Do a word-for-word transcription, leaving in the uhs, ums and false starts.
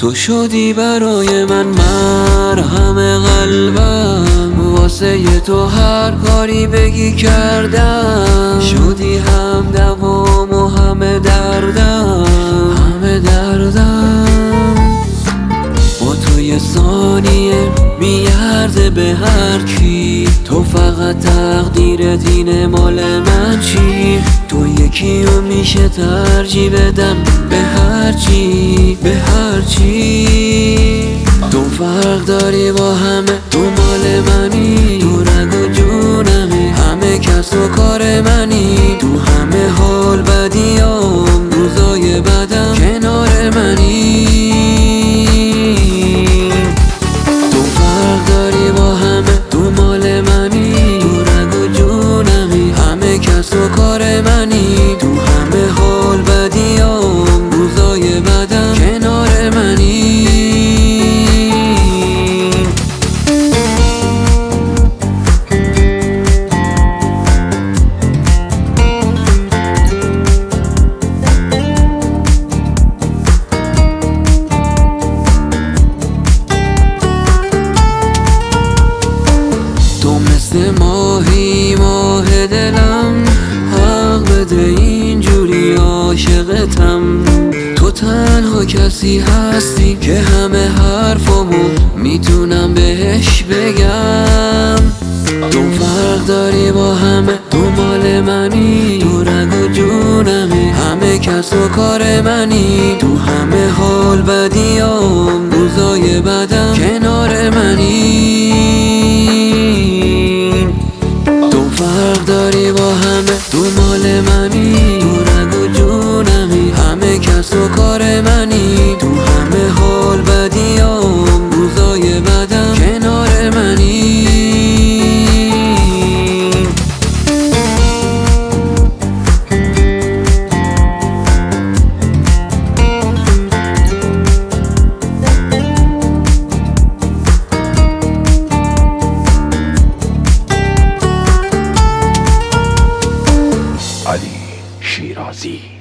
تو شدی برای من مرهم قلبم، واسه تو هر کاری بگی کردم. شدی هم دوام و همه دردم، همه دردم. با تو یه ثانیه میارزه به هر کی، تو فقط تقدیرت اینه مال من چی؟ تو یکی رو میشه ترجیح بدم به هر چی، به هر چی. تو فرق داری با همه، تو مال منی، تو رگ و جونمی، همه کس و کار منی. تو همه حال بدیام، روزای بدم کنار منی. تو فرق داری با همه، تو مال منی، تو رگ و جونمی، همه کس و کار منی. تو همه حال بدیام، روزای بدم کنار منی. تو مثل ماهی ماه دلم، حق بده اینجوری عاشقتم. تو تنها کسی هستی که همه حرفامو میتونم بهش بگم. تو فرق داری با همه، تو مال منی، تو رگ و جونمی، همه کس و کار منی. تو همه حال بدیام، روزای بدم کنار منی. تو فرق داری با همه، تو مال منی، تو رگ و جونمی، همه کس و کار منی. تو همه حال بدیام، روزای بدم کنار منی. علی شیرازی.